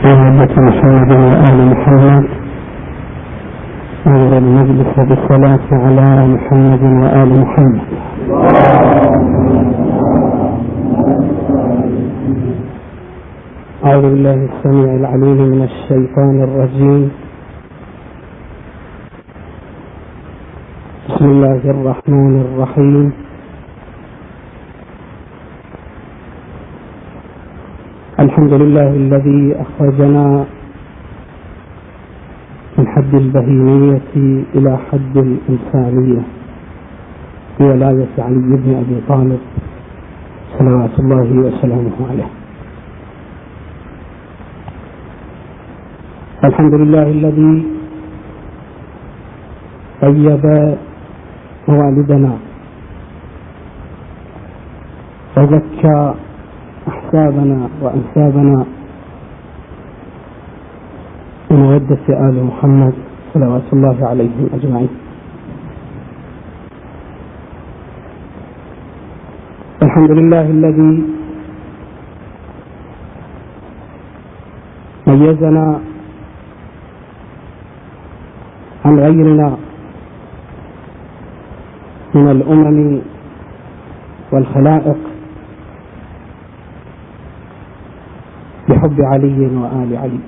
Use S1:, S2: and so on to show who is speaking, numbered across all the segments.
S1: أمة محمد وآل محمد، أمر المجلس بالصلاة على محمد وآل محمد. أعوذ بالله السميع العليم من الشيطان الرجيم. بسم الله الرحمن الرحيم. الحمد لله الذي أخرجنا من حد البهيمية إلى حد الإنسانية بولاية علي بن أبي طالب صلوات الله وسلامه عليه. الحمد لله الذي طيب موالدنا وزكى أحسابنا وأنسابنا بمودة آل محمد صلوات الله عليهم أجمعين. الحمد لله الذي ميزنا عن غيرنا من الأمم والخلائق بحب علي وآل علي.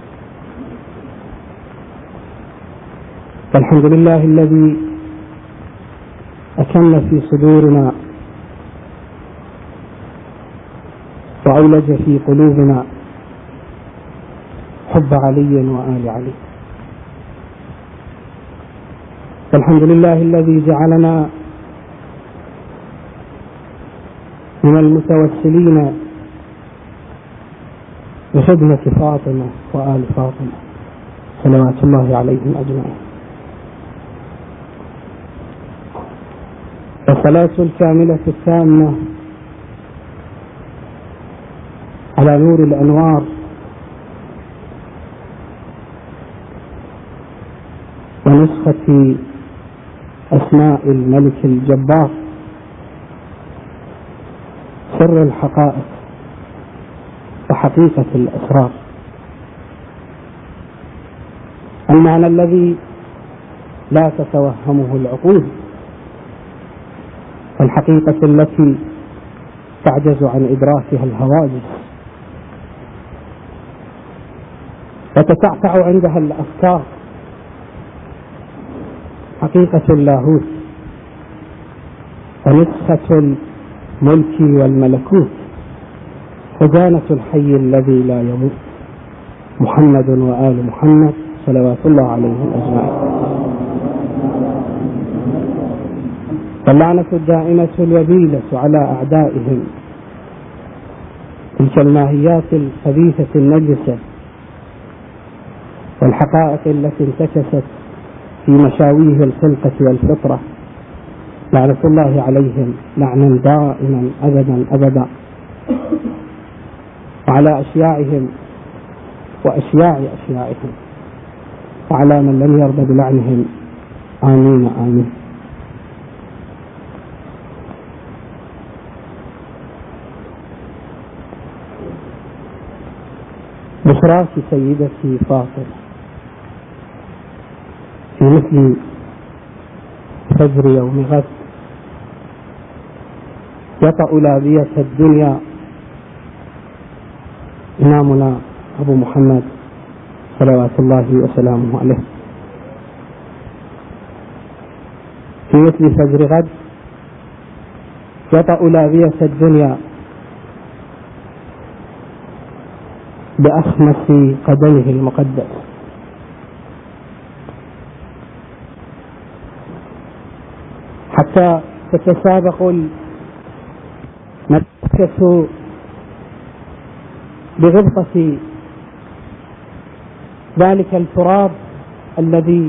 S1: الحمد لله الذي أكن في صدورنا وأولج في قلوبنا حب علي وآل علي. الحمد لله الذي جعلنا من المتوسلين بخدمة فاطمة وآل فاطمة صلوات الله عليهم أجمعين. والصلاة الكاملة التامة على نور الأنوار ونسخة أسماء الملك الجبار سر الحقائق وحقيقة الأسرار، المعنى الذي لا تتوهمه العقول، والحقيقة التي تعجز عن إدراكها الهواجس وتتعتع عندها الأفكار، حقيقة اللاهوت ونسخة الملك والملكوت، خزانة الحي الذي لا يموت، محمد وآل محمد صلوات الله عليهم أجمعين. واللعنة الدائمة الوبيلة على أعدائهم، تلك الماهيات الخبيثة النجسة والحقائق التي انتكست في مشاويه الخلقة والفطرة، لعنة الله عليهم لعنا دائما أبدا أبدا، وعلى أشياعهم وأشياع أشياعهم، وعلى من لم يرضى بلعنهم، آمين آمين. بشراك سيدتي فاطمة في مثل فجر يوم غد يطأ لابية الدنيا إمامنا أبو محمد صلوات الله وسلامه عليه. في مثل فجر غد يطأ لابية الدنيا بأخمس قدمه المقدس، حتى تتسابق الملائكة بغبطة ذلك التراب الذي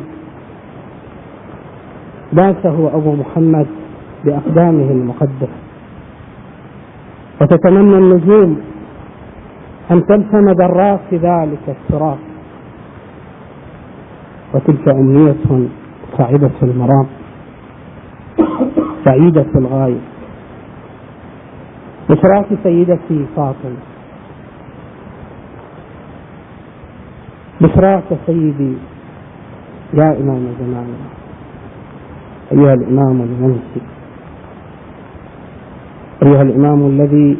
S1: داسه أبو محمد بأقدامه المقدسة، وتتمنى النجوم أن تلثم ذرات ذلك التراب، وتلك أمنية صعبة المرام سعيدة الغاية. بشراك سيدتي فاطمة بشراك سيدي يا إمام زماننا، أيها الإمام المنسي، أيها الإمام الذي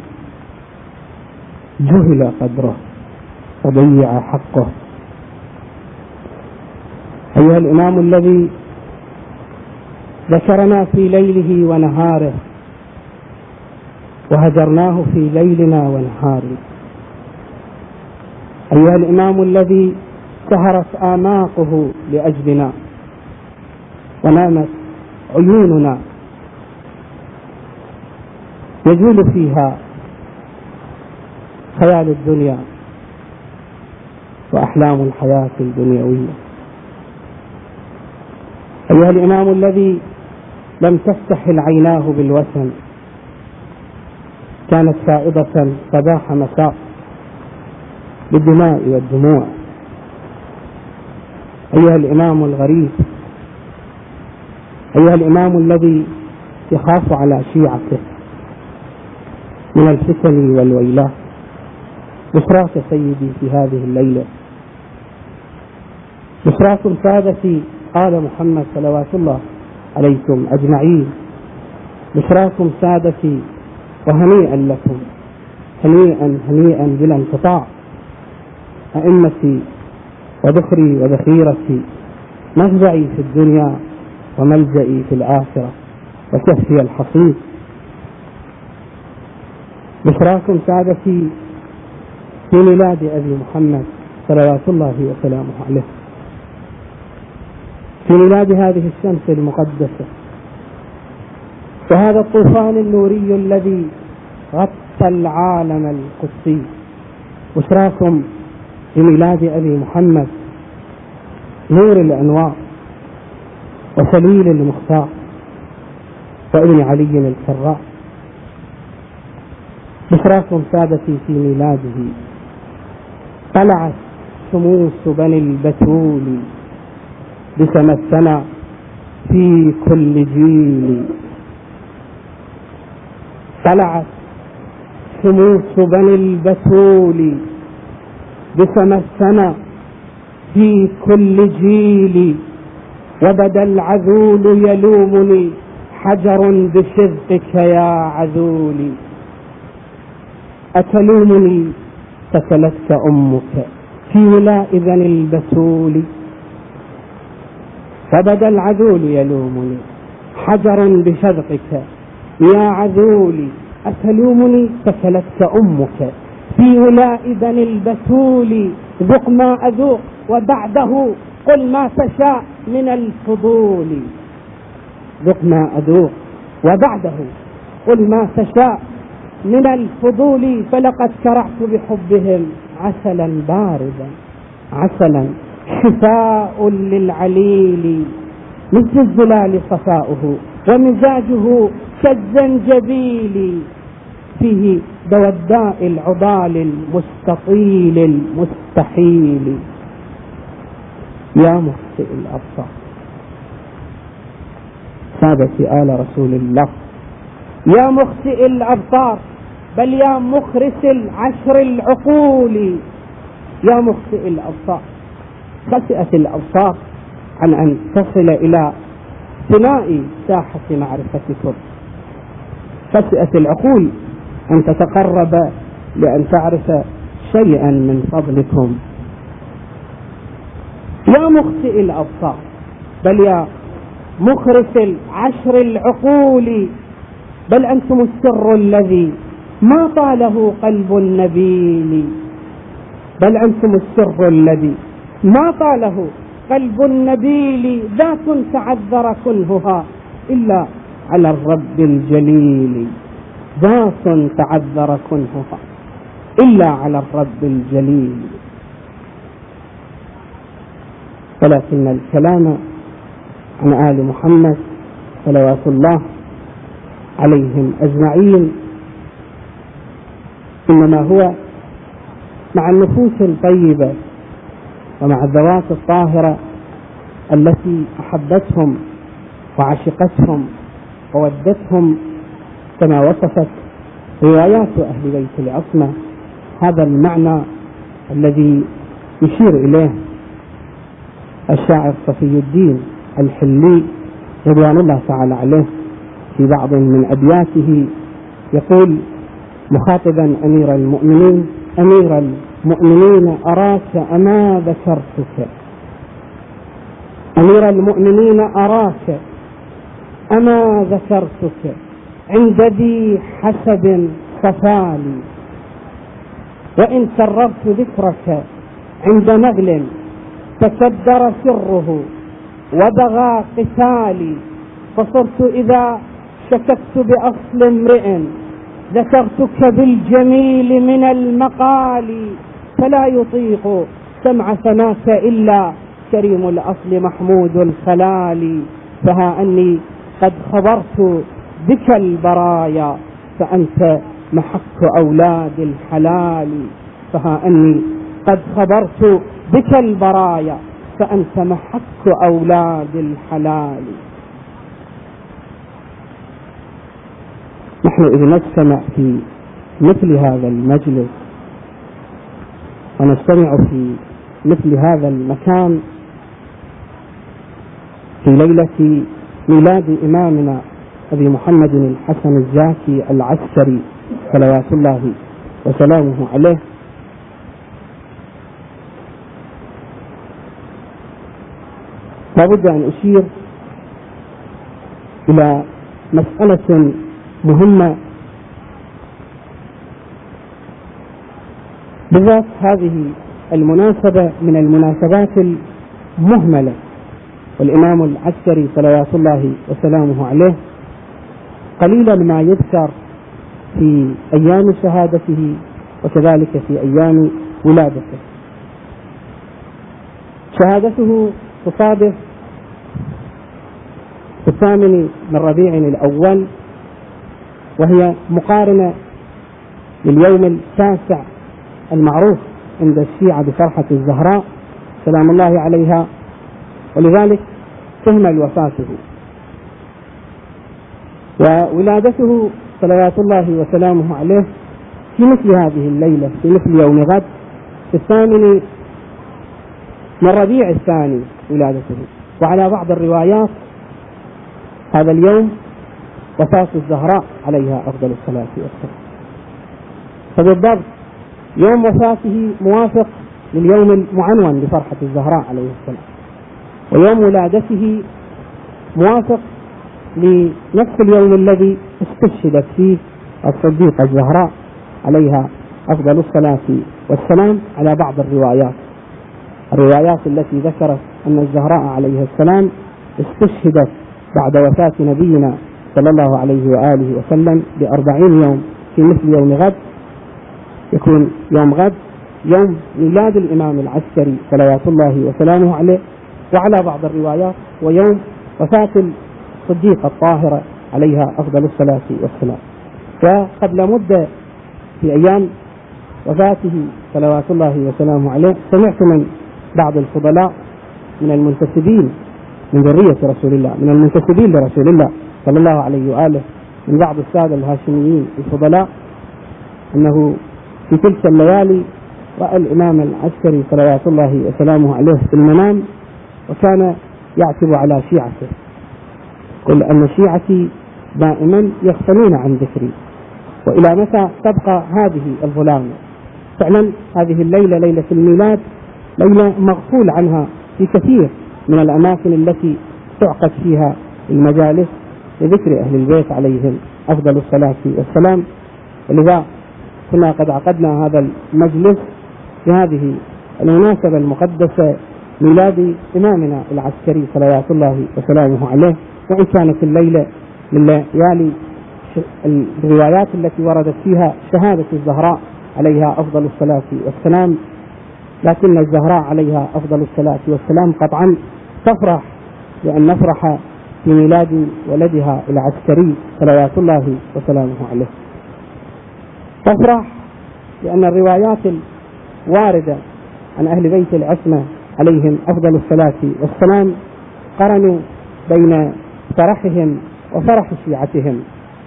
S1: جهل قدره وضيع حقه، أيها الإمام الذي ذكرنا في ليله ونهاره وهجرناه في ليلنا ونهاره، أيها الإمام الذي سهرت آماقه لأجلنا ونامت عيوننا يجول فيها خيال الدنيا وأحلام الحياة الدنيوية، أيها الإمام الذي لم تستحل عيناه بالوثن، كانت فائضة صباح مساء بالدماء والدموع، أيها الإمام الغريب، أيها الإمام الذي يخاف على شيعته من الفتن والويلات، بشراك سيدي في هذه الليلة، بشراكم سادتي آل محمد صلوات الله عليكم أجمعين، بشراكم سادتي وهنيئا لكم، هنيئا هنيئا بلا انقطاع، أئمتي وذخري وذخيرتي، مفزعي في الدنيا وملجئي في الآخرة وكفي الحصيد، بشراكم سادتي في ميلاد أبي محمد صلوات الله وسلامه عليه، في ميلاد هذه الشمس المقدسة وهذا الطوفان النوري الذي غطى العالم القدسي، بشراكم في ميلاد أبي محمد نور الأنوار وسليل المختار وابن علي الكرار، بشراكم سادتي في ميلاده طلعت شموس بني البتول بسما السنة في كل جيل، طلعت شموس بني البتول بسما السنة في كل جيل، وبدا العذول يلومني حجر بشذقك يا عذولي، أتلومني قتلتك أمك في ولاء بني البتول، فبدا العذول يلومني حجر بشذقك يا عذولي، أتلومني قتلتك أمك في ولاء بني البتول، ذق ما أذوق وبعده قل ما تشاء من الفضول، ذق ما أذوق وبعده قل ما تشاء من الفضول، فلقد كرعت بحبهم عسلا باردا، عسلا شفاء للعليل، مثل الزلال صفاؤه ومزاجه كالزنجبيل، فيه دواء الداء العضال المستطيل المستحيل، يا مخطئ الأبصار سادتي آل رسول الله، يا مخطئ الأبصار، بل يا مخرس العشر العقول، يا مخطئ الأبصار، خسئت الأبصار عن أن تصل إلى ثناء ساحة معرفتكم، خسئت العقول أن تتقرب لأن تعرف شيئا من فضلكم، يا مخطئ الأبصار، بل يا مخرس العشر العقول، بل أنتم السر الذي ما طاله قلب النبيل، بل أنتم السر الذي ما طاله قلب النبيل، ذات تعذر كنهها إلا على الرب الجليل، ذات تعذر كنهها إلا على الرب الجليل، ولكن الكلام عن آل محمد صلوات الله عليهم أجمعين إنما هو مع النفوس الطيبة ومع الذوات الطاهرة التي أحبتهم وعشقتهم وودتهم كما وصفت روايات أهل بيت العصمة، هذا المعنى الذي يشير إليه الشاعر صفي الدين الحلي رضوان الله تعالى عليه في بعض من أبياته يقول مخاطبا أمير المؤمنين: أمير المؤمنين أراك أما ذكرتك، أمير المؤمنين أراك أما ذكرتك، عند ذي حسب صفالي، وإن كررت ذكرك عند نغل تكدر سره وبغى قتالي، فصرت إذا شككت بأصل امرئ ذكرتك بالجميل من المقال، فلا يطيق سمع ثناك إلا كريم الأصل محمود الخلال، فها أني قد خبرت بك البرايا فأنت محك أولاد الحلال، فها أني قد خبرت بك البرايا فأنت محك أولاد الحلال. نحن إذ نجتمع في مثل هذا المجلس ونجتمع في مثل هذا المكان في ليلة ميلاد إمامنا أبي محمد الحسن الزاكي العسكري صلوات الله وسلامه عليه، لابد أن أشير إلى مسألة مهمة، بالذات هذه المناسبة من المناسبات المهملة، والإمام العسكري صلوات الله وسلامه عليه قليلا ما يذكر في أيام شهادته وكذلك في أيام ولادته. شهادته تصادف في 8 من ربيع الأول، وهي مقارنة لليوم 9 المعروف عند الشيعة بفرحة الزهراء سلام الله عليها، ولذلك تهمل وفاته. وولادته صلوات الله وسلامه عليه في مثل هذه الليلة، في مثل يوم غد، في 8 من ربيع الثاني ولادته. وعلى بعض الروايات هذا اليوم وفاة الزهراء عليها أفضل الصلاة والسلام، فبالضبط يوم وفاته موافق لليوم المعنون بفرحة الزهراء عليه السلام، ويوم ولادته موافق لنفس اليوم الذي استشهدت فيه الصديقة الزهراء عليها أفضل الصلاة والسلام. على بعض الروايات التي ذكرت أن الزهراء عليه السلام استشهدت بعد وفاة نبينا صلى الله عليه وآله وسلم ب40 يوم في مثل يوم غد، يكون يوم غد يوم ميلاد الإمام العسكري صلوات الله وسلامه عليه. وعلى بعض الروايات ويوم وفاة الصديقة الطاهرة عليها أفضل الصلاة والسلام. فقبل مدة في أيام وفاته صلوات الله وسلامه عليه سمعت من بعض الفضلاء من المنتسبين من ذرية رسول الله، من المنتسبين لرسول الله صلى الله عليه وآله، من بعض السادة الهاشميين الفضلاء، أنه في تلك الليالي رأى الإمام العسكري صلوات الله وسلامه عليه في المنام، وكان يعتب على شيعته، قل أن شيعتي دائما يغفلون عن ذكري، وإلى متى تبقى هذه الظلام؟ فعلا هذه الليلة ليلة الميلاد ليلة مغفول عنها في كثير من الأماكن التي تعقد فيها المجالس لذكر أهل البيت عليهم أفضل الصلاة والسلام. ولذا كنا قد عقدنا هذا المجلس في هذه المناسبة المقدسة ميلاد إمامنا العسكري صلوات الله وسلامه عليه، وإن كانت الليلة من ليالي الروايات التي وردت فيها شهادة الزهراء عليها أفضل الصلاة والسلام، لكن الزهراء عليها أفضل الصلاة والسلام قطعا تفرح لأن نفرح في ميلاد ولدها العسكري صلوات الله وسلامه عليه. تفرح لأن الروايات الواردة عن أهل بيت العصمة عليهم أفضل الصلاة والسلام قرنوا بين فرحهم وفرح شيعتهم،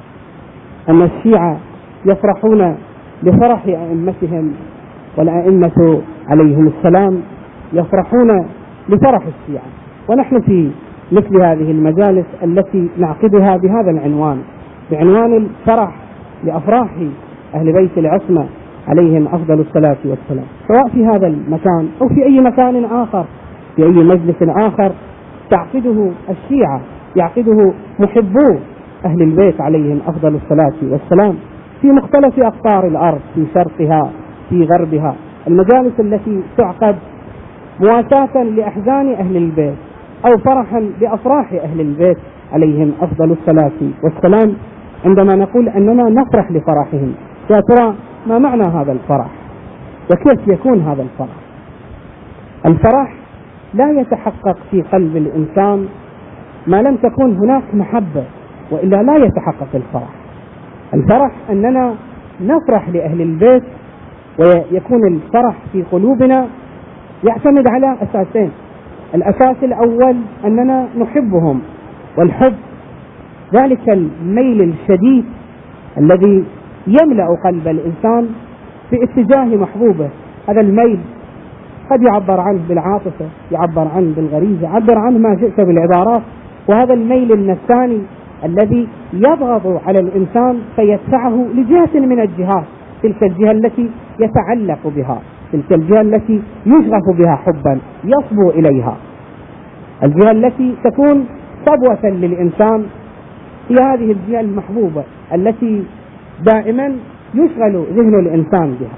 S1: أن الشيعة يفرحون لفرح أئمتهم، والأئمة عليهم السلام يفرحون لفرح الشيعة. ونحن في مثل هذه المجالس التي نعقدها بهذا العنوان، بعنوان الفرح لأفراح أهل بيت العصمة عليهم أفضل الصلاة والسلام، سواء في هذا المكان أو في أي مكان آخر، في أي مجلس آخر تعقده الشيعة، يعقده محبو أهل البيت عليهم أفضل الصلاة والسلام في مختلف أقطار الأرض، في شرقها في غربها. المجالس التي تعقد مواساة لأحزان أهل البيت أو فرحا بأفراح أهل البيت عليهم أفضل الصلاة والسلام. عندما نقول أننا نفرح لفرحهم، يا ترى ما معنى هذا الفرح وكيف يكون هذا الفرح؟ الفرح لا يتحقق في قلب الإنسان ما لم تكن هناك محبة، وإلا لا يتحقق الفرح. الفرح أننا نفرح لأهل البيت، ويكون الفرح في قلوبنا يعتمد على أساسين. الأساس الأول أننا نحبهم، والحب ذلك الميل الشديد الذي يملأ قلب الإنسان في اتجاه محبوبه. هذا الميل قد يعبر عنه بالعاطفة، يعبر عنه بالغريزة، يعبر عنه ما شئت بالعبارات. وهذا الميل النفساني الذي يضغط على الإنسان فيدفعه لجهة من الجهات، تلك الجهة التي يتعلق بها، تلك الجهة التي يشغف بها حبا يصبو إليها، الجهة التي تكون صبوة للإنسان هي هذه الجهة المحبوبة التي دائما يشغل ذهن الإنسان بها.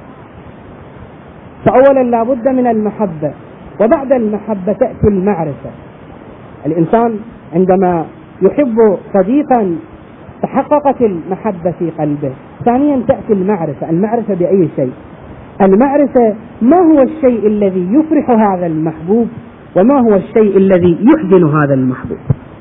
S1: فأولا لا بد من المحبة، وبعد المحبة تأتي المعرفة. الإنسان عندما يحب صديقا تحققت المحبة في قلبه. ثانيا تأتي المعرفة. المعرفة بأي شيء؟ المعرفة ما هو الشيء الذي يفرح هذا المحبوب، وما هو الشيء الذي يحزن هذا المحبوب.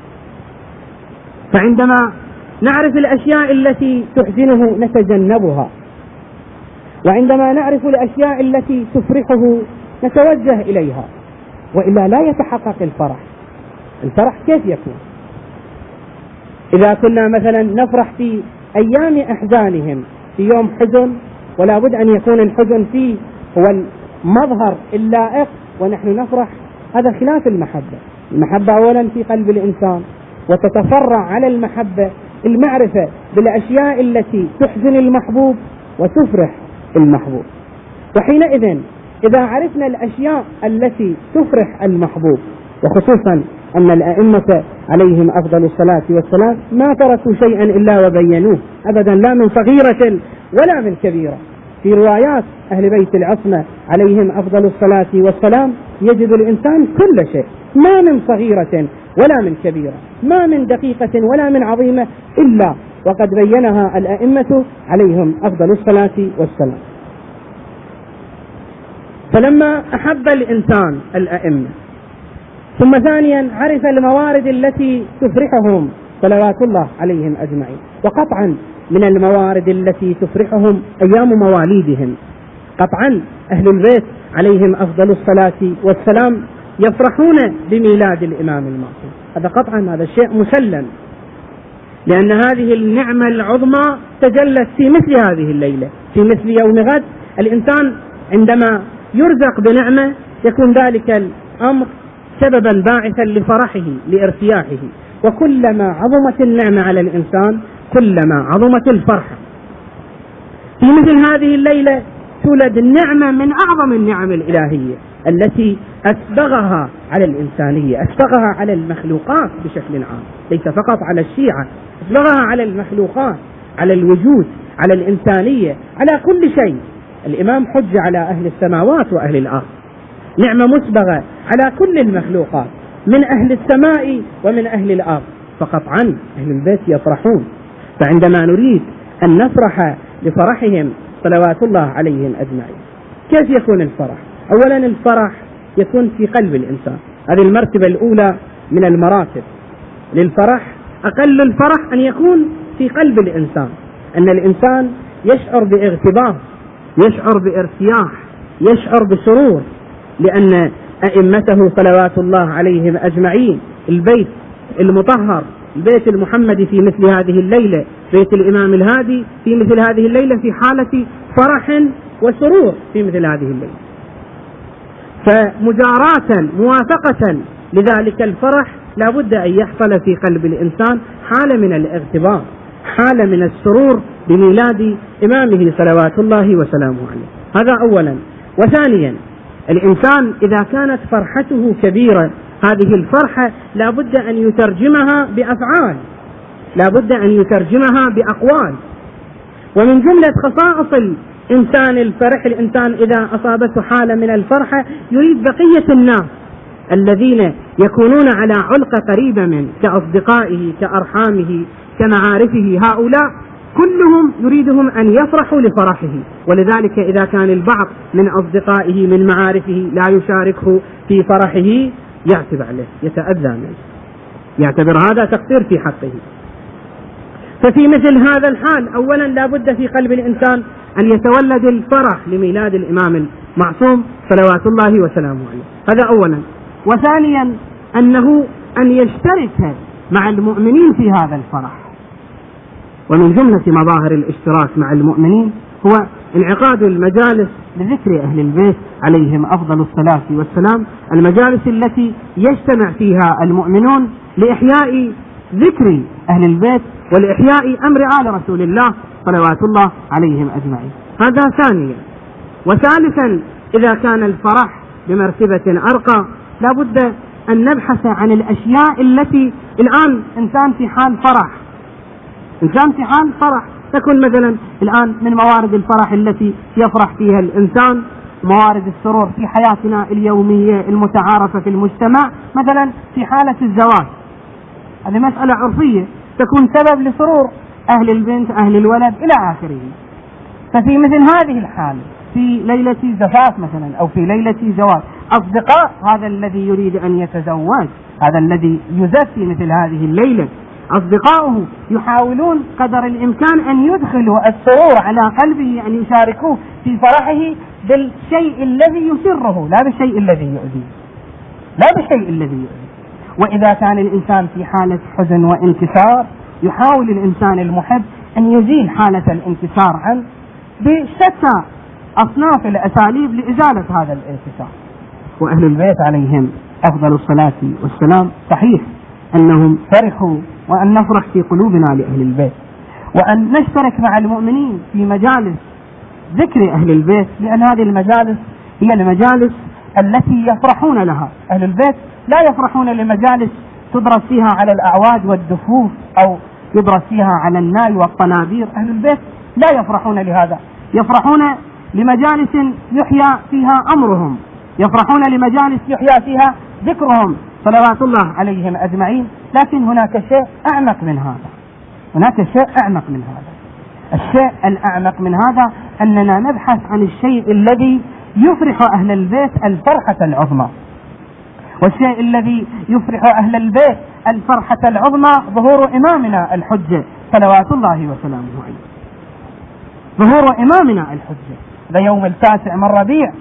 S1: فعندما نعرف الأشياء التي تحزنه نتجنبها، وعندما نعرف الأشياء التي تفرحه نتوجه إليها، وإلا لا يتحقق الفرح. الفرح كيف يكون؟ إذا كنا مثلا نفرح في أيام أحزانهم، في يوم حزن ولا بد أن يكون الحزن فيه هو المظهر اللائق ونحن نفرح، هذا خلاف المحبة. المحبة أولا في قلب الإنسان، وتتفرع على المحبة المعرفة بالأشياء التي تحزن المحبوب وتفرح المحبوب. وحينئذ إذا عرفنا الأشياء التي تفرح المحبوب، وخصوصا أن الأئمة عليهم أفضل الصلاة والسلام ما تركوا شيئا إلا وبينوه أبدا، لا من صغيرة ولا من كبيرة. في روايات أهل بيت العصمة عليهم أفضل الصلاة والسلام يجد الإنسان كل شيء، ما من صغيرة ولا من كبيرة، ما من دقيقة ولا من عظيمة إلا وقد بينها الأئمة عليهم أفضل الصلاة والسلام. فلما أحب الإنسان الأئمة، ثم ثانيا عرف الموارد التي تفرحهم صلوات الله عليهم أجمعين، وقطعا من الموارد التي تفرحهم أيام مواليدهم. قطعا أهل البيت عليهم أفضل الصلاة والسلام يفرحون بميلاد الإمام المعصوم، هذا قطعا، هذا شيء مسلم، لأن هذه النعمة العظمى تجلت في مثل هذه الليلة، في مثل يوم غد. الإنسان عندما يرزق بنعمة يكون ذلك الأمر سببا باعثا لفرحه لارتياحه، وكلما عظمت النعمة على الإنسان كلما عظمت الفرحة. في مثل هذه الليلة تولد النعمة من أعظم النعم الإلهية التي أسبغها على الإنسانية، أسبغها على المخلوقات بشكل عام، ليس فقط على الشيعة، أسبغها على المخلوقات، على الوجود، على الإنسانية، على كل شيء. الإمام حج على أهل السماوات وأهل الأرض، نعمة مسبغة على كل المخلوقات من أهل السماء ومن أهل الأرض، فقطعا أهل البيت يفرحون. فعندما نريد أن نفرح لفرحهم صلوات الله عليهم أجمعين، كيف يكون الفرح؟ أولا الفرح يكون في قلب الإنسان، هذه المرتبة الأولى من المراتب للفرح. أقل الفرح أن يكون في قلب الإنسان، أن الإنسان يشعر باغتباط، يشعر بارتياح، يشعر بسرور، لأن أئمته صلوات الله عليهم أجمعين، البيت المطهر، البيت المحمدي في مثل هذه الليلة، بيت الإمام الهادي في مثل هذه الليلة في حالة فرح وسرور في مثل هذه الليلة. فمجاراة موافقة لذلك الفرح لا بد أن يحصل في قلب الإنسان حالة من الاغتباط، حالة من السرور بميلاد إمامه صلوات الله وسلامه عليه. هذا أولا. وثانيا، الإنسان إذا كانت فرحته كبيرة، هذه الفرحة لا بد أن يترجمها بأفعال، لا بد أن يترجمها بأقوال. ومن جملة خصائص الإنسان الفرح، الإنسان إذا أصابته حالة من الفرحة يريد بقية الناس الذين يكونون على علقة قريبة منه كأصدقائه كأرحامه كمعارفه، هؤلاء كلهم يريدهم أن يفرحوا لفرحه. ولذلك إذا كان البعض من أصدقائه من معارفه لا يشاركه في فرحه يعتب عليه، يتأذى منه، يعتبر هذا تقصير في حقه. ففي مثل هذا الحال أولا لا بد في قلب الإنسان أن يتولد الفرح لميلاد الإمام المعصوم صلوات الله وسلامه عليه، هذا أولا. وثانيا أنه أن يشترك مع المؤمنين في هذا الفرح. ومن جملة مظاهر الاشتراك مع المؤمنين هو انعقاد المجالس لذكر أهل البيت عليهم أفضل الصلاة والسلام، المجالس التي يجتمع فيها المؤمنون لإحياء ذكر أهل البيت ولإحياء أمر آل رسول الله صلوات الله عليهم أجمعين، هذا ثانيا. وثالثا، إذا كان الفرح بمرتبة أرقى لا بد أن نبحث عن الأشياء التي الآن إنسان في حال فرح، إنسان في حال فرح تكون مثلا الآن من موارد الفرح التي يفرح فيها الإنسان، موارد السرور في حياتنا اليومية المتعارفة في المجتمع، مثلا في حالة الزواج، هذه مسألة عرفية تكون سبب لسرور أهل البنت أهل الولد إلى آخره. ففي مثل هذه الحال في ليلة زفاف مثلا أو في ليلة زواج، أصدقاء هذا الذي يريد أن يتزوج، هذا الذي يزف في مثل هذه الليلة، أصدقاؤه يحاولون قدر الإمكان أن يدخلوا السرور على قلبه، أن يشاركوه في فرحه بالشيء الذي يسره لا بالشيء الذي يؤذيه، لا بالشيء الذي يؤذيه. وإذا كان الإنسان في حالة حزن وانكسار يحاول الإنسان المحب أن يزيل حالة الانكسار عنه بشتى أصناف الأساليب لإزالة هذا الانكسار. وأهل البيت عليهم أفضل الصلاة والسلام صحيح أنهم فرحوا، وأن نفرح في قلوبنا لأهل البيت، وأن نشترك مع المؤمنين في مجالس ذكر أهل البيت، لأن هذه المجالس هي المجالس التي يفرحون لها. أهل البيت لا يفرحون لمجالس تدرس فيها على الأعواد والدفوف أو يدرس فيها على الناي والطنابير، أهل البيت لا يفرحون لهذا، يفرحون لمجالس يحيى فيها أمرهم، يفرحون لمجالس يحيى فيها ذكرهم صلوات الله عليهم أجمعين. لكن هناك شيء أعمق من هذا، هناك شيء أعمق من هذا. الشيء الأعمق من هذا أننا نبحث عن الشيء الذي يفرح أهل البيت الفرحة العظمى. والشيء الذي يفرح أهل البيت الفرحة العظمى ظهور إمامنا الحجة صلوات الله وسلامه عليه، ظهور إمامنا الحجة. ذا يوم 9 من ربيع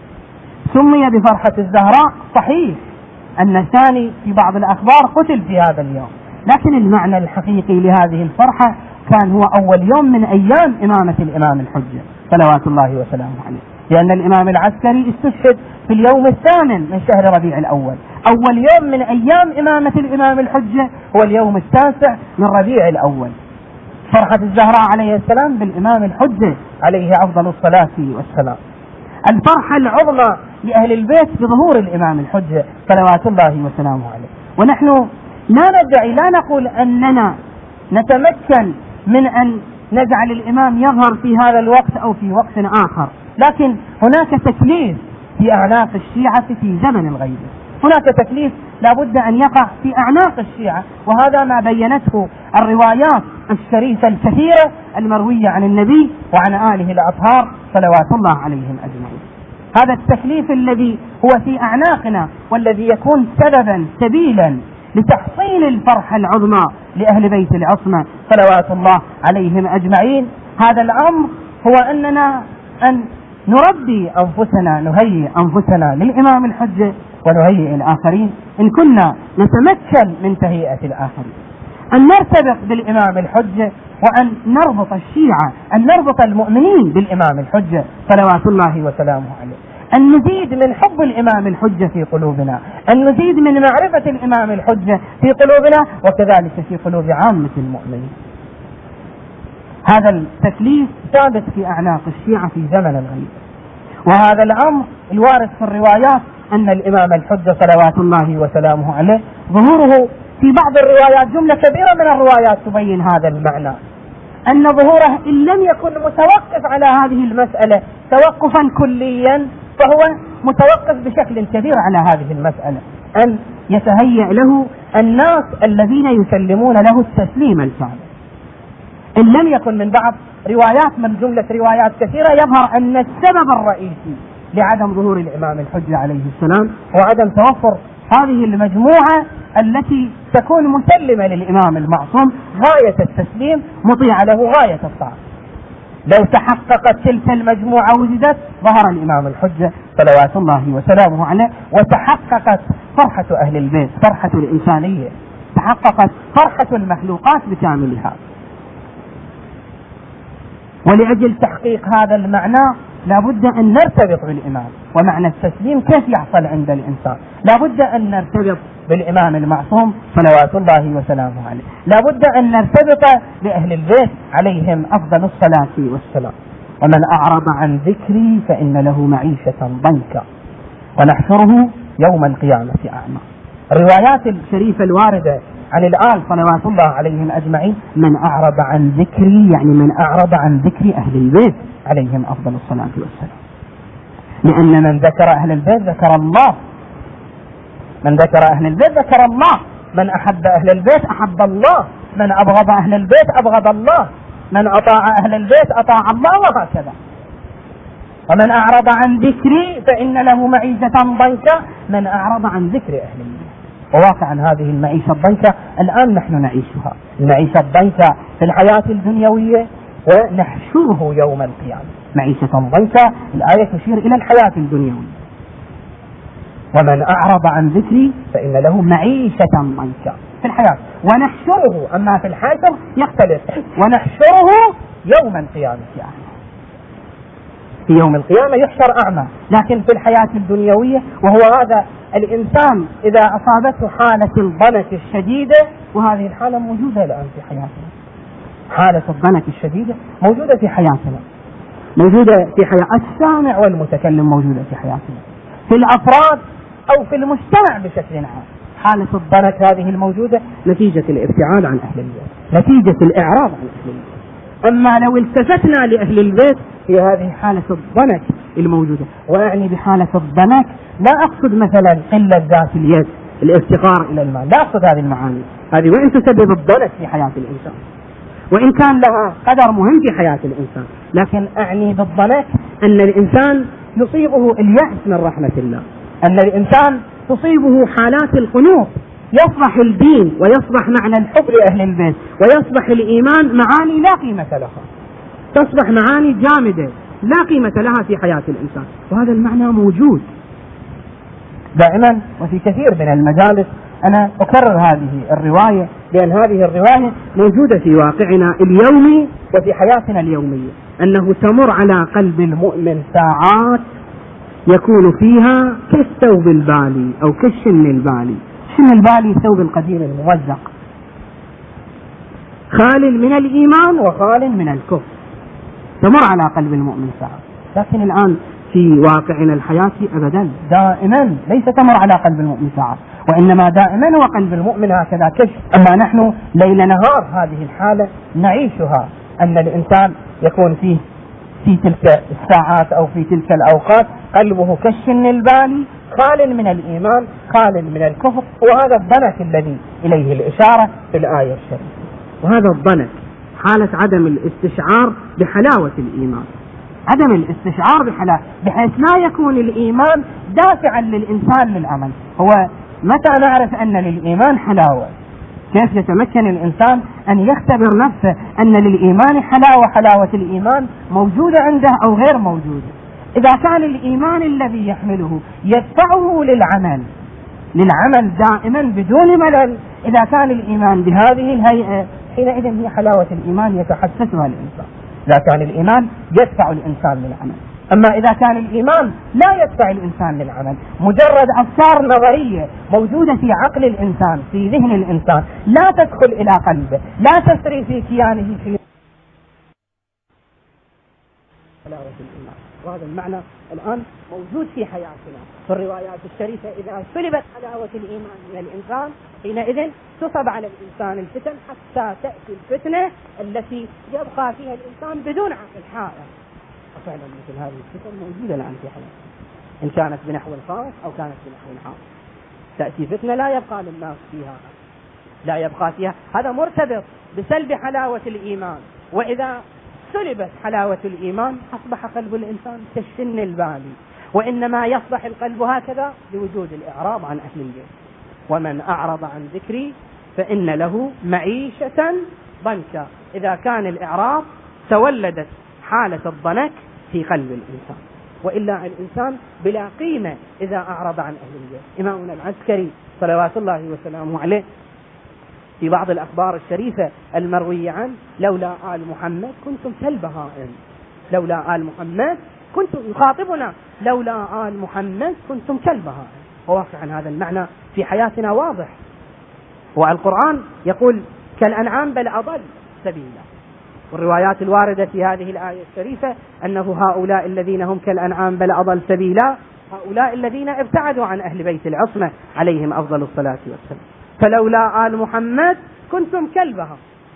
S1: سمي بفرحة الزهراء، صحيح أن الثاني في بعض الأخبار قتل في هذا اليوم، لكن المعنى الحقيقي لهذه الفرحة كان هو أول يوم من أيام إمامة الإمام الحجة صلوات الله وسلامه عليه، لأن الإمام العسكري استشهد في اليوم 8 من شهر ربيع الأول. أول يوم من أيام إمامة الإمام الحجة هو اليوم 9 من ربيع الأول. فرحة الزهراء عليه السلام بالإمام الحجة عليه أفضل الصلاة والسلام. الفرحة العظمى لأهل البيت بظهور الإمام الحجة صلوات الله وسلامه عليه. ونحن لا ندعي، لا نقول أننا نتمكن من أن نجعل الإمام يظهر في هذا الوقت أو في وقت آخر، لكن هناك تكليف في أعناق الشيعة في زمن الغيبة، هناك تكليف لا بد أن يقع في أعناق الشيعة، وهذا ما بينته الروايات الشريفة الكثيرة المروية عن النبي وعن آله الأطهار صلوات الله عليهم أجمعين. هذا التكليف الذي هو في أعناقنا والذي يكون سببا سبيلا لتحصيل الفرحة العظمى لأهل بيت العصمة صلوات الله عليهم أجمعين. هذا الأمر هو أننا أن نربي أنفسنا، نهيئ أنفسنا للإمام الحجة ونهيئ الآخرين إن كنا نتمكن من تهيئة الآخرين، أن نرتبط بالإمام الحجة، وأن نربط الشيعة، أن نربط المؤمنين بالإمام الحجة صلوات الله وسلامه عليه،
S2: أن نزيد من حب الإمام الحجة في قلوبنا، أن نزيد من معرفة الإمام الحجة في قلوبنا، وكذلك في قلوب عامة المؤمنين. هذا التكليف ثابت في أعناق الشيعة في زمن الغيب، وهذا الأمر الوارد في الروايات أن الإمام الحجة صلوات الله وسلامه عليه ظهوره في بعض الروايات، جملة كبيرة من الروايات تبين هذا المعنى، أن ظهوره إن لم يكن متوقف على هذه المسألة توقفا كليا، فهو متوقف بشكل كبير على هذه المسألة، أن يتهيأ له الناس الذين يسلمون له التسليم الكامل. إن لم يكن من بعض روايات، من جملة روايات كثيرة، يظهر أن السبب الرئيسي لعدم ظهور الإمام الحجة عليه السلام هو عدم توفر هذه المجموعة التي تكون مسلمة للإمام المعصوم غاية التسليم، مطيعة له غاية الطاعة. لو تحققت تلك المجموعة وجدت، ظهر الإمام الحجة صلوات الله وسلامه عليه، وتحققت فرحة أهل البيت، فرحة الإنسانية، تحققت فرحة المخلوقات بكاملها. ولأجل تحقيق هذا المعنى لابد أن نرتبط بالإمام، ومعنى التسليم كيف يحصل عند الإنسان؟ لابد أن نرتبط بالإمام المعصوم صلوات الله وسلامه عليه، لابد أن نرتبط بأهل البيت عليهم أفضل الصلاة والسلام. ومن أعرض عن ذكري فإن له معيشة ضنكا ونحشره يوم القيامة أعمى. الروايات الشريفة الواردة عن الآل صلوات الله عليهم أجمعين: من أعرض عن ذكري، يعني من أعرض عن ذكر أهل البيت عليهم أفضل الصلاة والسلام، لأن من ذكر أهل البيت ذكر الله، من ذكر أهل البيت ذكر الله، من أحب أهل البيت أحب الله، من أبغض أهل البيت أبغض الله، من أطاع أهل البيت أطاع الله، وهكذا. ومن أعرض عن ذكري فإن له معيشة ضنكا، من أعرض عن ذكر أهل البيت. وواقعا هذه المعيشة الضنكة الآن نحن نعيشها، المعيشة الضنكة في الحياة الدنيوية، ونحشره يوم القيامة معيشة ضنكة. الآية تشير إلى الحياة الدنيوية. ومن أعرض عن ذكري فإن له معيشة ضنكا في الحياة، ونحشره، أما في الحشر يختلف، ونحشره يوم القيامة أعمى. في يوم القيامة يحشر أعمى، لكن في الحياة الدنيوية، وهو هذا الإنسان إذا أصابته حالة الضنك الشديدة، وهذه الحالة موجودة الآن في حياتنا، حالة الضنك الشديدة موجودة في حياتنا، موجودة في حياة السامع والمتكلم، موجودة في حياتنا، في الأفراد أو في المجتمع بشكل عام. حالة الضنك هذه الموجودة نتيجة الابتعاد عن أهل البيت، نتيجة الإعراض عن أهل البيت. أما لو التفتنا لأهل البيت في هذه حالة الضنك الموجودة، وأعني بحالة الضنك لا أقصد مثلا قلة ذات اليد، الافتقار إلى المال، لا أقصد هذه المعاني، هذه وإن تسبب الضنك في حياة الإنسان، وإن كان لها قدر مهم في حياة الإنسان، لكن أعني بالضنك أن الإنسان يصيبه اليأس من رحمة الله، أن الإنسان تصيبه حالات القنوط، يصبح الدين ويصبح معنى الحب لأهل البيت ويصبح الإيمان معاني لا قيمة لها، تصبح معاني جامدة لا قيمة لها في حياة الإنسان. وهذا المعنى موجود دائما، وفي كثير من المجالس أنا أكرر هذه الرواية، لأن هذه الرواية موجودة في واقعنا اليومي وفي حياتنا اليومية، أنه تمر على قلب المؤمن ساعات يكون فيها كالثوب البالي أو كالشن البالي. الشن البالي ثوب القديم الممزق، خال من الإيمان وخال من الكفر، تمر على قلب المؤمن ساعات. لكن الآن في واقعنا الحياتي أبدا، دائما ليس تمر على قلب المؤمن ساعات، وإنما دائما هو قلب المؤمن هكذا كشف. أما نحن ليل نهار هذه الحالة نعيشها، أن الإنسان يكون فيه في تلك الساعات أو في تلك الأوقات قلبه كالشن البالي، خال من الإيمان خال من الكفر. وهذا الضنك الذي إليه الإشارة في الآية الشريفة، وهذا الضنك حالة عدم الاستشعار بحلاوة الإيمان، عدم الاستشعار بحلاوة، بحيث لا يكون الإيمان دافعا للإنسان للعمل. هو متى نعرف أن للإيمان حلاوة؟ كيف يتمكن الإنسان أن يختبر نفسه أن للإيمان حلاوة، حلاوة الإيمان موجودة عنده أو غير موجودة؟ إذا كان الإيمان الذي يحمله يدفعه للعمل دائما بدون ملل، إذا كان الإيمان بهذه الهيئة، حينئذ هي حلاوة الإيمان يتحسسها الإنسان، إذا كان الإيمان يدفع الإنسان للعمل. أما إذا كان الإيمان لا يدفع الإنسان للعمل، مجرد أفكار نظرية موجودة في عقل الإنسان في ذهن الإنسان لا تدخل إلى قلبه، لا تسري في كيانه في حلاوة الإيمان. وهذا المعنى الآن موجود في حياتنا في الروايات الشريفة. إذا سلبت حلاوة الإيمان من الإنسان حينئذ تصب على الإنسان الفتن، حتى تأتي الفتنة التي يبقى فيها الإنسان بدون عقل حائر. وفعلا مثل هذه الفتن موجودة الآن في حياتنا، إن كانت بنحو خاص أو كانت بنحو عام. تأتي فتنة لا يبقى للناس فيها، لا يبقى فيها، هذا مرتبط بسلب حلاوة الإيمان. وإذا سلبت حلاوة الإيمان أصبح قلب الإنسان كالسن البالي، وإنما يصبح القلب هكذا بوجود الإعراض عن أهل البيت. ومن أعرض عن ذكري فإن له معيشة ضنكا. إذا كان الإعراض تولدت حالة الضنك في قلب الإنسان، وإلا الإنسان بلا قيمة إذا أعرض عن أهل البيت. إمامنا العسكري صلوات الله وسلامه عليه في بعض الأخبار الشريفة المروية عنه: لولا آل محمد كنتم كالبهائم. لولا آل محمد كنتم، يخاطبنا، لولا آل محمد كنتم كالبهائم. وواقعا هذا المعنى في حياتنا واضح. والقرآن يقول كالأنعام بل أضل سبيلا. والروايات الواردة في هذه الآية الشريفة أنه هؤلاء الذين هم كالأنعام بل أضل سبيلا هؤلاء الذين ابتعدوا عن أهل بيت العصمة عليهم أفضل الصلاة والسلام. فلولا آل محمد كنتم كالبهائم،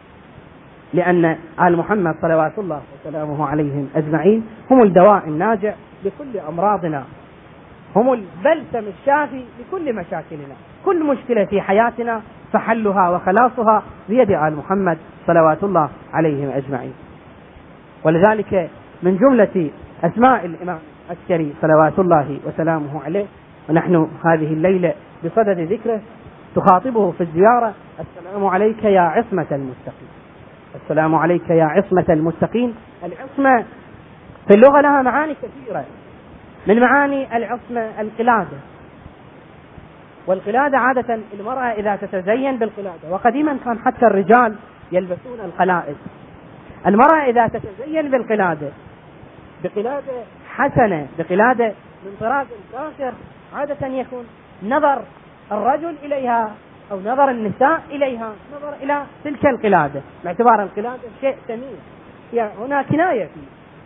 S2: لأن آل محمد صلوات الله وسلامه عليهم أجمعين هم الدواء الناجع لكل أمراضنا، هم البلسم الشافي لكل مشاكلنا. كل مشكلة في حياتنا فحلها وخلاصها بيد آل محمد صلوات الله عليهم أجمعين. ولذلك من جملة أسماء الإمام العسكري صلوات الله وسلامه عليه، ونحن هذه الليلة بصدد ذكره تخاطبه في الزيارة: السلام عليك يا عصمة المتقين. السلام عليك يا عصمة المتقين. العصمة في اللغة لها معاني كثيرة. من معاني العصمة القلادة، والقلادة عادة المرأة إذا تتزين بالقلادة، وقديما كان حتى الرجال يلبسون القلائد. المرأة إذا تتزين بالقلادة بقلادة حسنة، بقلادة من طراز فاخر، عادة يكون نظر الرجل إليها أو نظر النساء إليها نظر إلى تلك القلادة، باعتبار القلادة شيء ثمين. يعني هنا كناية في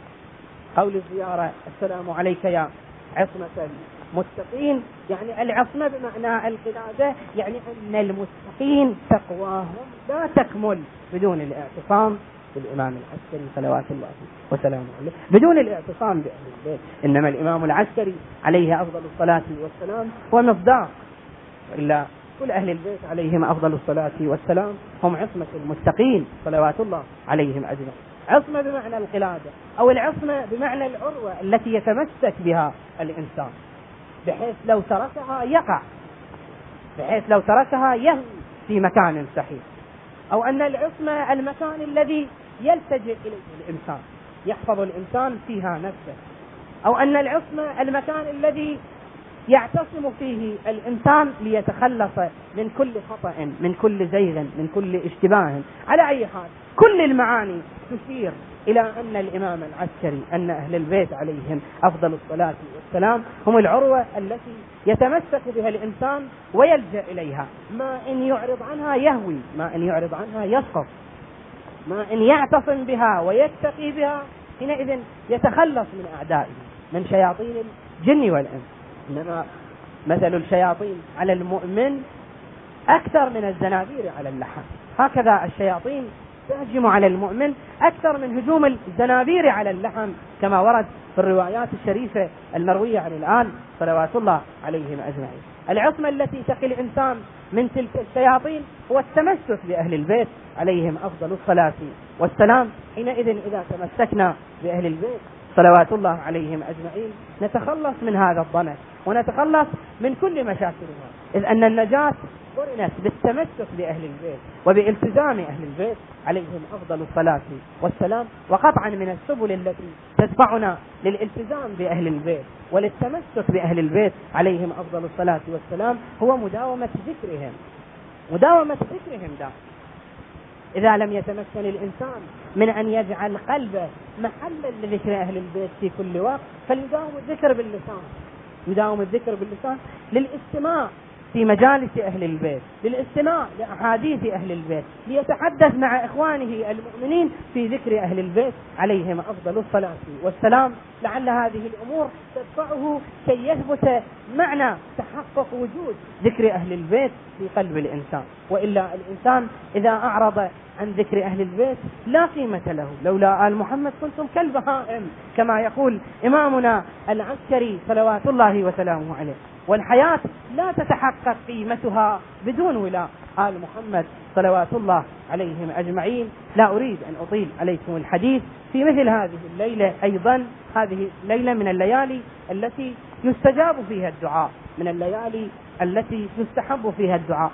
S2: قول الزيارة: السلام عليك يا عصمة المتقين. يعني العصمة بمعنى القلادة، يعني أن المتقين تقواهم لا تكمل بدون الاعتصام بالإمام العسكري صلوات الله وسلامه عليه، بدون الاعتصام بأهل البيت. إنما الإمام العسكري عليه أفضل الصلاة والسلام هو مصداق، إلا كل أهل البيت عليهم أفضل الصلاة والسلام هم عصمة المتقين صلوات الله عليهم أجمعين. عصمة بمعنى القلادة، أو العصمة بمعنى العروة التي يتمسك بها الإنسان بحيث لو تركها يقع، بحيث لو تركها يهوي في مكان سحيق. أو أن العصمة المكان الذي يلتجئ إليه الإنسان يحفظ الإنسان فيها نفسه. أو أن العصمة المكان الذي يعتصم فيه الإنسان ليتخلص من كل خطأ، من كل زيغ، من كل اشتباه. على أي حال كل المعاني تشير إلى أن الإمام العسكري، أن أهل البيت عليهم أفضل الصلاة والسلام هم العروة التي يتمسك بها الإنسان ويلجأ إليها. ما إن يعرض عنها يهوي، ما إن يعرض عنها يسقط، ما إن يعتصم بها ويتقي بها حينئذ يتخلص من أعدائه، من شياطين الجن والإنس. إنما مثل الشياطين على المؤمن أكثر من الزنابير على اللحم. هكذا الشياطين تهجم على المؤمن أكثر من هجوم الزنابير على اللحم، كما ورد في الروايات الشريفة المروية عن الآن صلوات الله عليهم أجمعين. العصمة التي تقي الإنسان من تلك الشياطين هو التمسك بأهل البيت عليهم أفضل الصلاة والسلام. حينئذ إذا تمسكنا بأهل البيت صلوات الله عليهم أجمعين نتخلص من هذا الضنك ونتخلص من كل مشاكلنا، إذ أن النجاة قرنت بالتمسك بأهل البيت وبالتزام أهل البيت عليهم أفضل الصلاة والسلام. وقطعا من السبل التي تدفعنا للالتزام بأهل البيت وللتمسك بأهل البيت عليهم أفضل الصلاة والسلام هو مداومة ذكرهم، مداومة ذكرهم دائما. إذا لم يتمكن الإنسان من أن يجعل قلبه محلا لذكر أهل البيت في كل وقت، فليداوم الذكر باللسان، يداوم الذكر باللسان للاستماع في مجالس أهل البيت، للاستماع لأحاديث أهل البيت، ليتحدث مع إخوانه المؤمنين في ذكر أهل البيت عليهم أفضل الصلاة والسلام. لعل هذه الأمور تدفعه كي يثبت معنى تحقق وجود ذكر أهل البيت في قلب الإنسان. وإلا الإنسان إذا أعرض عن ذكر أهل البيت لا قيمة له. لولا آل محمد كنتم كالبهائم، كما يقول إمامنا العسكري صلوات الله وسلامه عليه. والحياة لا تتحقق قيمتها بدون ولاء آل محمد صلوات الله عليهم أجمعين. لا أريد أن أطيل عليكم الحديث في مثل هذه الليلة. أيضا هذه ليلة من الليالي التي يستجاب فيها الدعاء، من الليالي التي يستحب فيها الدعاء،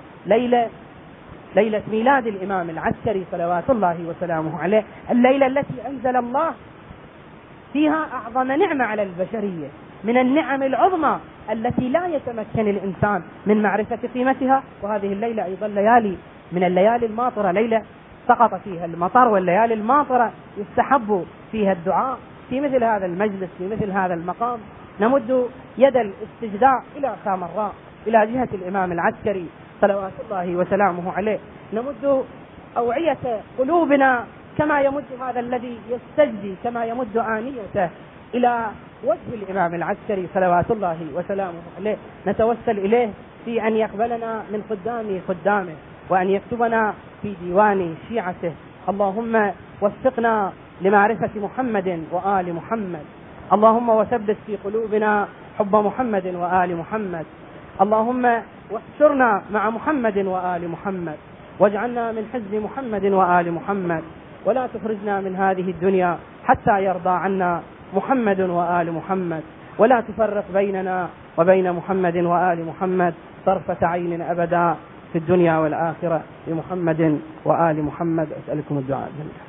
S2: ليلة ميلاد الإمام العسكري صلوات الله وسلامه عليه، الليلة التي أنزل الله فيها أعظم نعمة على البشرية من النعم العظمى التي لا يتمكن الإنسان من معرفة قيمتها. وهذه الليلة أيضا ليالي من الليالي الماطرة، ليلة سقط فيها المطر، والليالي الماطرة يستحب فيها الدعاء. في مثل هذا المجلس، في مثل هذا المقام، نمد يد الاستجداء إلى سامراء، إلى جهة الإمام العسكري صلوات الله وسلامه عليه، نمد أوعية قلوبنا كما يمد هذا الذي يستجدي، كما يمد آنيته إلى وجه الإمام العسكري صلوات الله وسلامه عليه، نتوسل إليه في أن يقبلنا من خدامه وأن يكتبنا في ديوان شيعته. اللهم وفقنا لمعرفة محمد وآل محمد، اللهم وثبت في قلوبنا حب محمد وآل محمد، اللهم واحشرنا مع محمد وآل محمد، واجعلنا من حزب محمد وآل محمد، ولا تخرجنا من هذه الدنيا حتى يرضى عنا محمد وآل محمد، ولا تفرق بيننا وبين محمد وآل محمد طرفة عين أبدا في الدنيا والآخرة بمحمد وآل محمد. أسألكم الدعاء جميعا.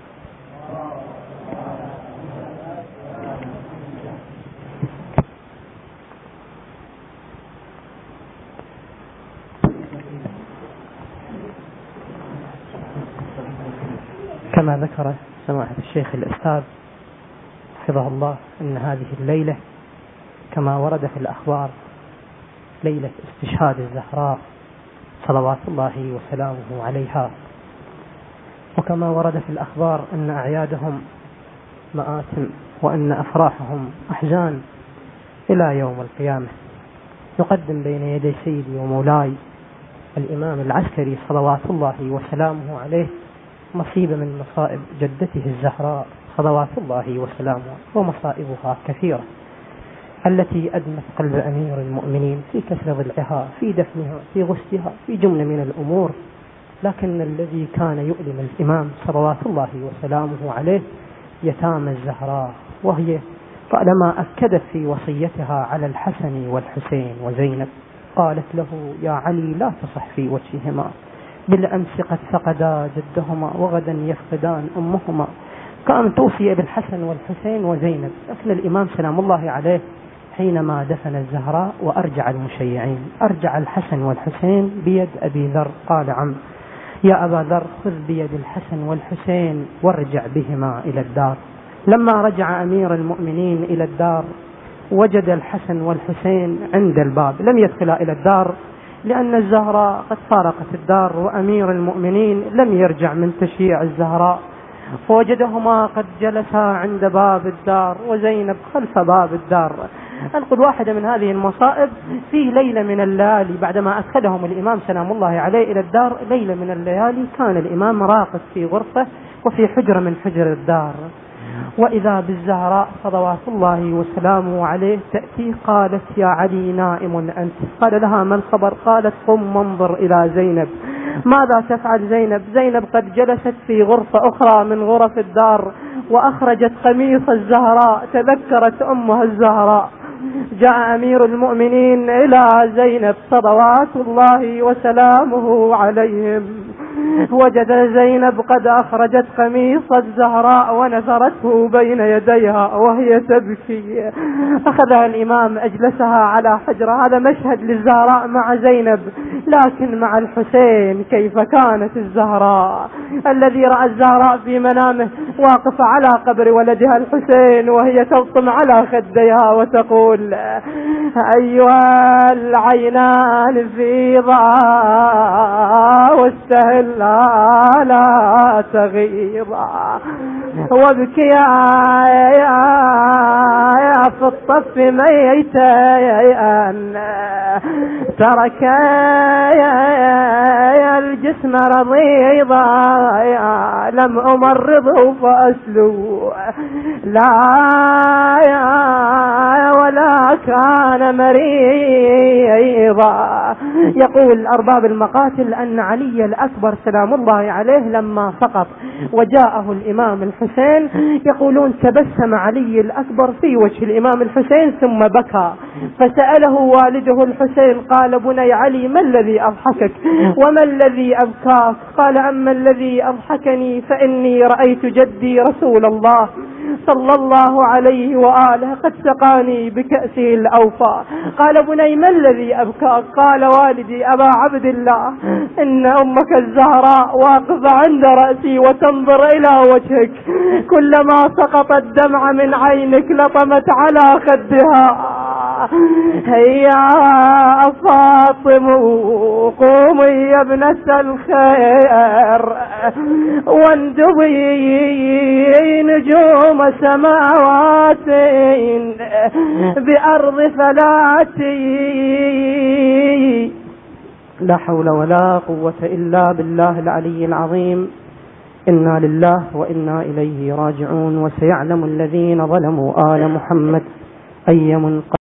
S3: كما ذكر سماحة الشيخ الأستاذ حفظه الله أن هذه الليلة كما ورد في الأخبار ليلة استشهاد الزهراء صلوات الله وسلامه عليها، وكما ورد في الأخبار أن أعيادهم مآتم وأن أفراحهم أحزان إلى يوم القيامة. يقدم بين يدي سيدي ومولاي الإمام العسكري صلوات الله وسلامه عليه مصيبة من مصائب جدته الزهراء صلوات الله وسلامه، ومصائبها كثيرة التي أدمت قلب أمير المؤمنين في كسر ضلعها، في دفنها، في غسلها، في جملة من الأمور. لكن الذي كان يؤلم الإمام صلوات الله وسلامه عليه يتامى الزهراء، وهي طالما أكدت في وصيتها على الحسن والحسين وزينب، قالت له: يا علي لا تصح في وجههما، بالأمس قد فقدا جدهما وغدا يفقدان أمهما، كأن توصي بالحسن والحسين وزينب. لكن الإمام سلام الله عليه حينما دفن الزهراء وأرجع المشيعين، أرجع الحسن والحسين بيد أبي ذر، قال: عم يا أبا ذر خذ بيد الحسن والحسين وارجع بهما إلى الدار. لما رجع أمير المؤمنين إلى الدار وجد الحسن والحسين عند الباب، لم يدخلا إلى الدار لأن الزهراء قد فارقت الدار، وأمير المؤمنين لم يرجع من تشييع الزهراء، فوجدهما قد جلسا عند باب الدار وزينب خلف باب الدار. أنقل واحدة من هذه المصائب في ليلة من الليالي بعدما أدخلهم الإمام سلام الله عليه إلى الدار. ليلة من الليالي كان الإمام راقد في غرفة وفي حجرة من حجر الدار، وإذا بالزهراء صلوات الله وسلامه عليه تأتي، قالت: يا علي نائم أنت؟ قال لها: ما الخبر؟ قالت: قم وانظر إلى زينب. ماذا تفعل زينب؟ زينب قد جلست في غرفة أخرى من غرف الدار وأخرجت قميص الزهراء، تذكرت أمها الزهراء. جاء أمير المؤمنين إلى زينب صلوات الله وسلامه عليهم وجد زينب قد أخرجت قميص الزهراء ونثرته بين يديها وهي تبكي. أخذها الإمام أجلسها على حجرة. هذا مشهد للزهراء مع زينب، لكن مع الحسين كيف كانت الزهراء؟ الذي رأى الزهراء في منامه واقفة على قبر ولدها الحسين وهي تلطم على خديها وتقول: أيها العينان فيضا واستهلا لا تغيضا، وابكيا في الطف ميتين، ترك الجسم رضيضا، لم أمرضه فأسلو لا ولا كان مريضا. يقول أرباب المقاتل أن علي الأكبر سلام الله عليه لما سقط وجاءه الإمام الحسين، يقولون تبسم علي الأكبر في وجه الإمام الحسين ثم بكى، فسأله والده الحسين قال: بني علي ما الذي أضحكك وما الذي أبكاك؟ قال: أما الذي أضحكني فإني رأيت جدي رسول الله صلى الله عليه وآله قد سقاني بكأسه الأوفى. قال: بني ما الذي أبكاك؟ قال: والدي أبا عبد الله، إن أمك الزهراء واقفة عند رأسي وتنظر إلى وجهك، كلما سقط الدمع من عينك لطمت على خدها. هيا فاطم قومي يا ابنة الخير واندبي نجوم سماوات بأرض فلاتي. لا حول ولا قوة إلا بالله العلي العظيم. إنا لله وإنا إليه راجعون. وسيعلم الذين ظلموا آل محمد أي منقلب